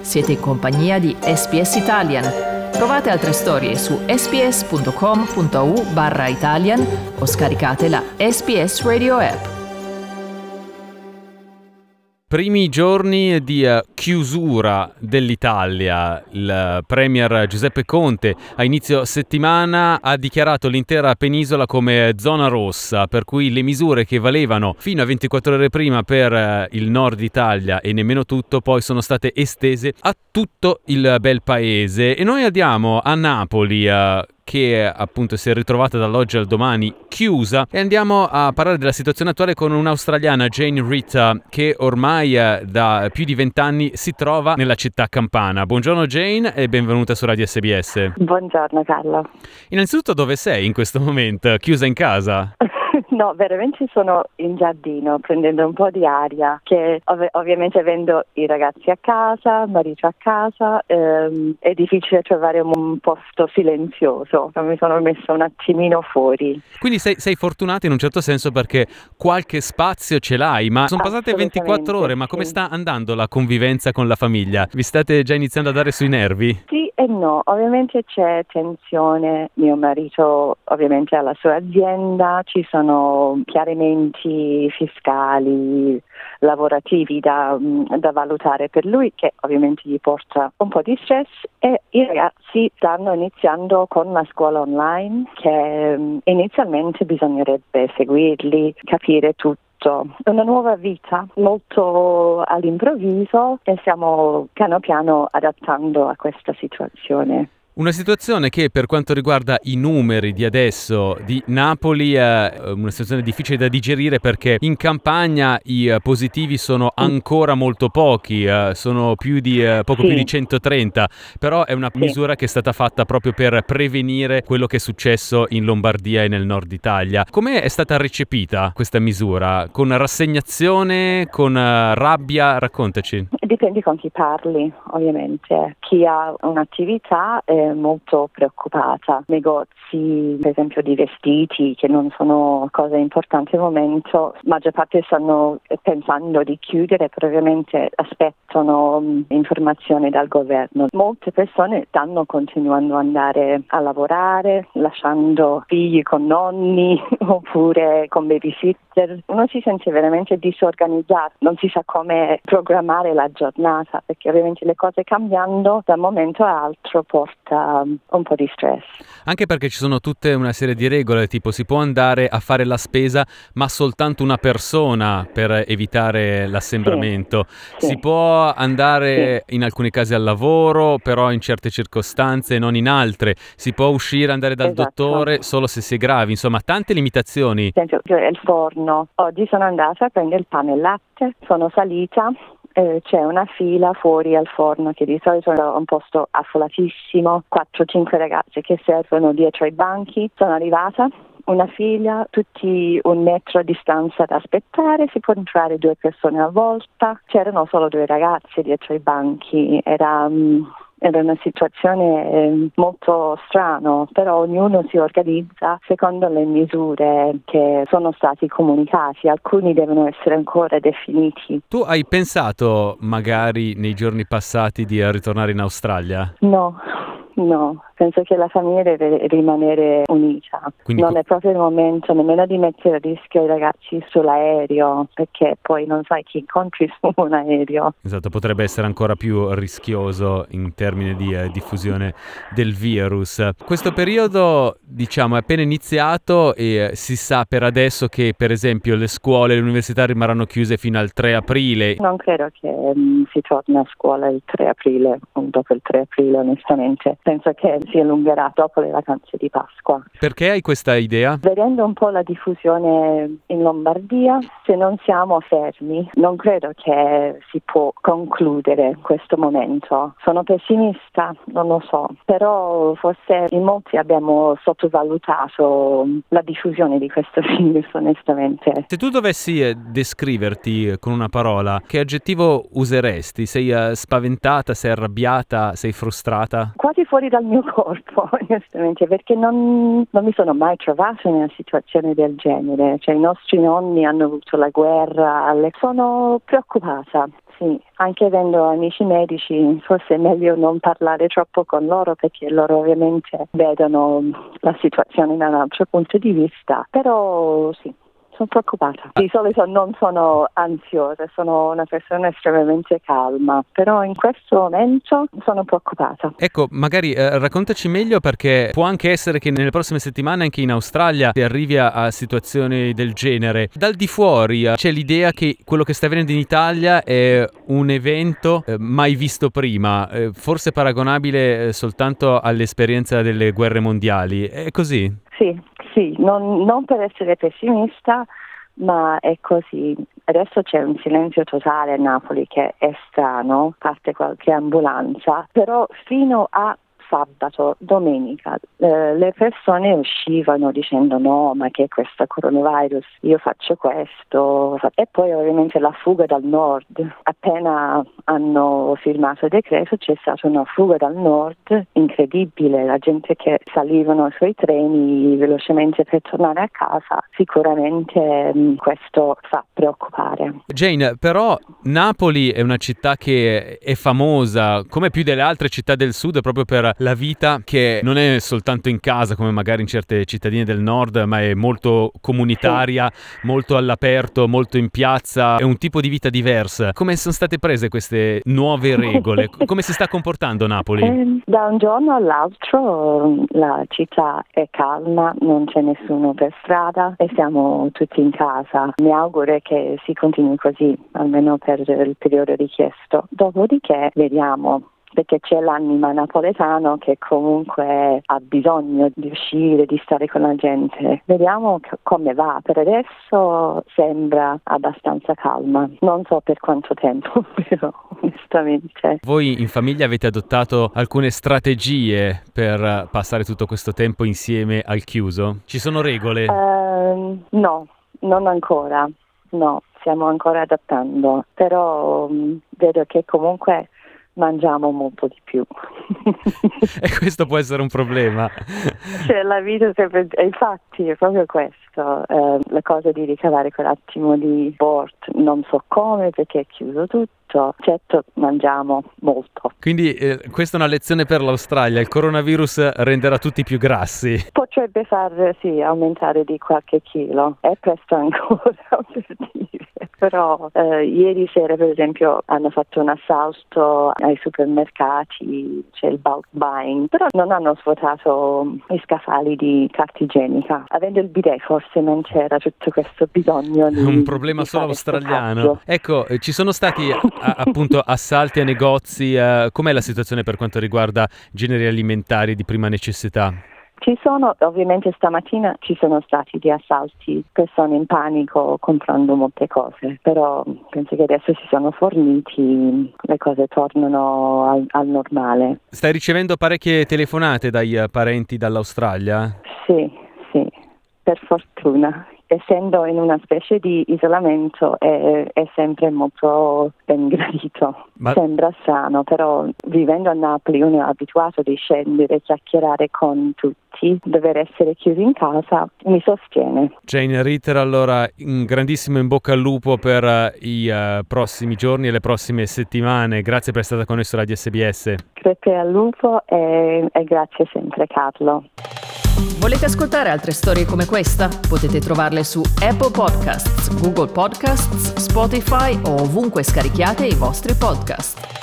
Siete in compagnia di SBS Italian. Trovate altre storie su sbs.com.au/Italian o scaricate la SBS Radio app. Primi giorni di chiusura dell'Italia. Il premier Giuseppe Conte a inizio settimana ha dichiarato l'intera penisola come zona rossa, per cui le misure che valevano fino a 24 ore prima per il nord Italia e nemmeno tutto poi sono state estese a tutto il bel paese. E noi andiamo a Napoli, che appunto si è ritrovata dall'oggi al domani chiusa, e andiamo a parlare della situazione attuale con un'australiana, Jane Ritta, che ormai da più di 20 anni si trova nella città campana. Buongiorno Jane e benvenuta su Radio SBS. Buongiorno Carlo. Innanzitutto, dove sei in questo momento? Chiusa in casa? No, veramente sono in giardino prendendo un po' di aria, che ovviamente avendo i ragazzi a casa, marito a casa, è difficile trovare un posto silenzioso. Mi sono messa un attimino fuori. Quindi sei fortunata in un certo senso, perché qualche spazio ce l'hai, ma sono passate 24 ore, ma come sta andando la convivenza con la famiglia? Vi state già iniziando a dare sui nervi? Sì e no, ovviamente c'è tensione. Mio marito ovviamente ha la sua azienda, ci sono chiarimenti fiscali, lavorativi da valutare per lui, che ovviamente gli porta un po' di stress, e i ragazzi stanno iniziando con la scuola online, che inizialmente bisognerebbe seguirli, capire tutto. Una nuova vita molto all'improvviso, e stiamo piano piano adattando a questa situazione. Una situazione che, per quanto riguarda i numeri di adesso di Napoli, è una situazione difficile da digerire, perché in campagna i positivi sono ancora molto pochi, sono più di poco più di 130, però è una misura che è stata fatta proprio per prevenire quello che è successo in Lombardia e nel nord Italia. Come è stata recepita questa misura? Con rassegnazione, con rabbia? Raccontaci. Dipende con chi parli, ovviamente. Chi ha un'attività è molto preoccupata. Negozi, per esempio, di vestiti, che non sono cose importanti al momento, la maggior parte stanno pensando di chiudere, però ovviamente aspettano informazioni dal governo. Molte persone stanno continuando ad andare a lavorare, lasciando figli con nonni oppure con babysitter. Uno si sente veramente disorganizzato, non si sa come programmare la giornata, perché ovviamente le cose cambiando da un momento all'altro porta un po' di stress. Anche perché ci sono tutte una serie di regole, tipo si può andare a fare la spesa ma soltanto una persona per evitare l'assembramento. Si può andare in alcuni casi al lavoro, però in certe circostanze, non in altre. Si può uscire, andare dal dottore solo se si è gravi. Insomma, tante limitazioni. Per esempio, il forno. Oggi sono andata a prendere il pane e il latte, sono salita. C'è una fila fuori al forno, che di solito è un posto affollatissimo, 4-5 ragazze che servono dietro ai banchi. Sono arrivata, una fila, tutti 1 metro a distanza da aspettare, si può entrare 2 persone a volta, c'erano solo 2 ragazze dietro ai banchi, era una situazione molto strana, però ognuno si organizza secondo le misure che sono stati comunicati. Alcuni devono essere ancora definiti. Tu hai pensato magari nei giorni passati di ritornare in Australia? No, penso che la famiglia deve rimanere unita. Quindi non è proprio il momento nemmeno di mettere a rischio i ragazzi sull'aereo, perché poi non sai chi incontri su un aereo. Esatto, potrebbe essere ancora più rischioso in termini di diffusione del virus. Questo periodo, diciamo, è appena iniziato e si sa per adesso che, per esempio, le scuole e le università rimarranno chiuse fino al 3 aprile. Non credo che si torni a scuola il 3 aprile, o dopo il 3 aprile, onestamente. Penso che si allungherà dopo le vacanze di Pasqua. Perché hai questa idea? Vedendo un po' la diffusione in Lombardia, se non siamo fermi, non credo che si può concludere questo momento. Sono pessimista, non lo so, però forse in molti abbiamo sottovalutato la diffusione di questo virus, onestamente. Se tu dovessi descriverti con una parola, che aggettivo useresti? Sei spaventata, sei arrabbiata, sei frustrata? Quasi fuori dal mio corpo, onestamente, perché non mi sono mai trovata in una situazione del genere. Cioè, i nostri nonni hanno avuto la guerra, sono preoccupata. sì, anche avendo amici medici forse è meglio non parlare troppo con loro perché loro ovviamente vedono la situazione da un altro punto di vista, però sì. Sono preoccupata. Di solito non sono ansiosa, sono una persona estremamente calma, però in questo momento sono preoccupata. Ecco, magari raccontaci meglio, perché può anche essere che nelle prossime settimane anche in Australia si arrivi a situazioni del genere. Dal di fuori c'è l'idea che quello che sta avvenendo in Italia è un evento mai visto prima, forse paragonabile soltanto all'esperienza delle guerre mondiali. È così? Sì, non per essere pessimista, ma è così. Adesso c'è un silenzio totale a Napoli che è strano, parte qualche ambulanza, però fino a sabato, domenica, le persone uscivano dicendo no, ma che è questo coronavirus, io faccio questo, e poi ovviamente la fuga dal nord. Appena hanno firmato il decreto c'è stata una fuga dal nord incredibile, la gente che salivano sui treni velocemente per tornare a casa, sicuramente questo fa preoccupare. Jane, però Napoli è una città che è famosa, come più delle altre città del sud, proprio per la vita che non è soltanto in casa come magari in certe cittadine del nord, ma è molto comunitaria, molto all'aperto, molto in piazza, è un tipo di vita diversa. Come sono state prese queste nuove regole? Come si sta comportando Napoli? Da un giorno all'altro la città è calma, non c'è nessuno per strada e siamo tutti in casa. Mi auguro che si continui così, almeno per il periodo richiesto. Dopodiché vediamo, perché c'è l'anima napoletano che comunque ha bisogno di uscire, di stare con la gente. Vediamo come va. Per adesso sembra abbastanza calma. Non so per quanto tempo, però onestamente. Voi in famiglia avete adottato alcune strategie per passare tutto questo tempo insieme al chiuso? Ci sono regole? No, non ancora. No, stiamo ancora adattando. Però vedo che comunque mangiamo molto di più. E questo può essere un problema. Cioè la vita sempre, infatti è proprio questo, la cosa di ricavare quell'attimo di sport, non so come perché è chiuso tutto, certo mangiamo molto. Quindi questa è una lezione per l'Australia, il coronavirus renderà tutti più grassi. Potrebbe far aumentare di qualche chilo, è presto ancora per dire. Però ieri sera per esempio hanno fatto un assalto ai supermercati, c'è il bulk buying, però non hanno svuotato i scaffali di carta igienica. Avendo il bidet forse non c'era tutto questo bisogno di un problema solo australiano. Ecco, ci sono stati appunto assalti a negozi, com'è la situazione per quanto riguarda generi alimentari di prima necessità? Ci sono, ovviamente stamattina ci sono stati di assalti, persone in panico comprando molte cose, però penso che adesso si sono forniti, le cose tornano al normale. Stai ricevendo parecchie telefonate dai parenti dall'Australia? Sì, per fortuna. Essendo in una specie di isolamento è sempre molto ben gradito. Sembra strano, però vivendo a Napoli uno è abituato di scendere, chiacchierare con tutti, dover essere chiusi in casa mi sostiene. Jane Ritter, allora un grandissimo in bocca al lupo per i prossimi giorni e le prossime settimane. Grazie per essere stata con noi su Radio SBS. Crepe al lupo e grazie sempre Carlo. Volete ascoltare altre storie come questa? Potete trovarle su Apple Podcasts, Google Podcasts, Spotify o ovunque scarichiate i vostri podcast.